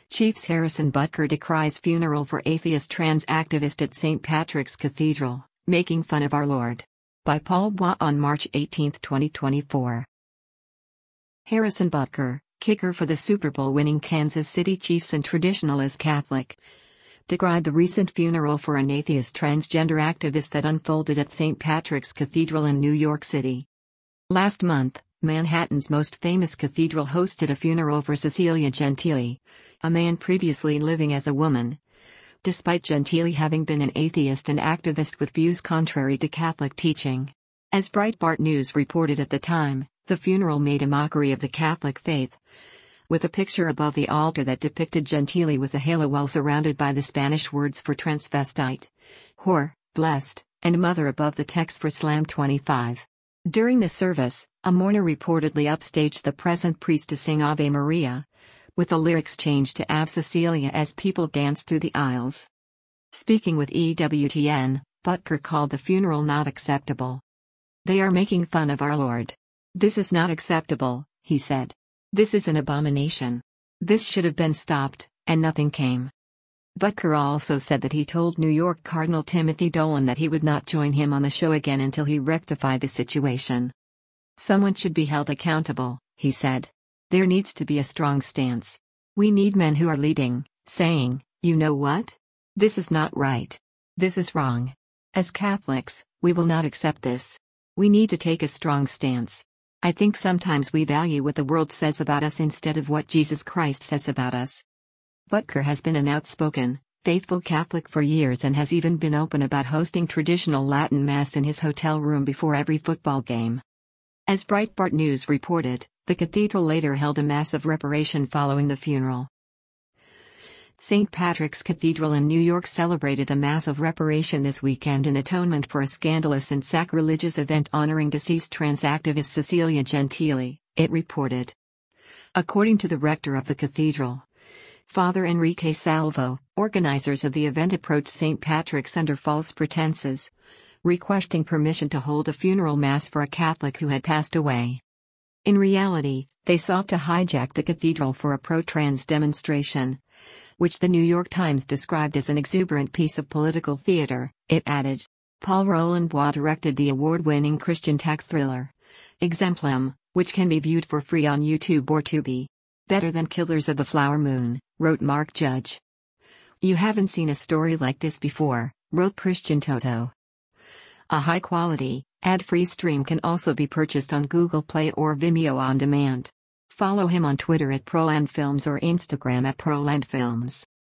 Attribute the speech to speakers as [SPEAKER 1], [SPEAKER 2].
[SPEAKER 1] Chiefs Harrison Butker decries funeral for atheist trans activist at St. Patrick's Cathedral, making fun of our Lord. By Paul Bois on March 18, 2024. Harrison Butker, kicker for the Super Bowl winning Kansas City Chiefs and traditional as Catholic, decried the recent funeral for an atheist transgender activist that unfolded at St. Patrick's Cathedral in New York City. Last month, Manhattan's most famous cathedral hosted a funeral for Cecilia Gentili, a man previously living as a woman. Despite Gentili having been an atheist and activist with views contrary to Catholic teaching. As Breitbart News reported at the time, the funeral made a mockery of the Catholic faith, with a picture above the altar that depicted Gentili with a halo while surrounded by the Spanish words for transvestite, whore, blessed, and mother above the text for Psalm 25. During the service, a mourner reportedly upstaged the present priest to sing Ave Maria, with the lyrics changed to Ave Cecilia as people danced through the aisles. Speaking with EWTN, Butker called the funeral not acceptable. "They are making fun of our Lord. This is not acceptable," he said. "This is an abomination. This should have been stopped, and nothing came." Butker also said that he told New York Cardinal Timothy Dolan that he would not join him on the show again until he rectified the situation. "Someone should be held accountable," he said. "There needs to be a strong stance. We need men who are leading, saying, you know what? This is not right. This is wrong. As Catholics, we will not accept this. We need to take a strong stance. I think sometimes we value what the world says about us instead of what Jesus Christ says about us." Butker has been an outspoken, faithful Catholic for years and has even been open about hosting traditional Latin Mass in his hotel room before every football game. As Breitbart News reported, the cathedral later held a Mass of reparation following the funeral. St. Patrick's Cathedral in New York celebrated a Mass of reparation this weekend in atonement for a scandalous and sacrilegious event honoring deceased trans activist Cecilia Gentili, it reported. According to the rector of the cathedral, Father Enrique Salvo, organizers of the event approached St. Patrick's under false pretenses, requesting permission to hold a funeral mass for a Catholic who had passed away. In reality, they sought to hijack the cathedral for a pro-trans demonstration, which the New York Times described as an exuberant piece of political theater, it added. Paul Roland Bois directed the award-winning Christian tech thriller, Exemplum, which can be viewed for free on YouTube or Tubi. "Better than Killers of the Flower Moon," wrote Mark Judge. "You haven't seen a story like this before," wrote Christian Toto. A high-quality, ad-free stream can also be purchased on Google Play or Vimeo on demand. Follow him on Twitter at ProlandFilms or Instagram at ProlandFilms.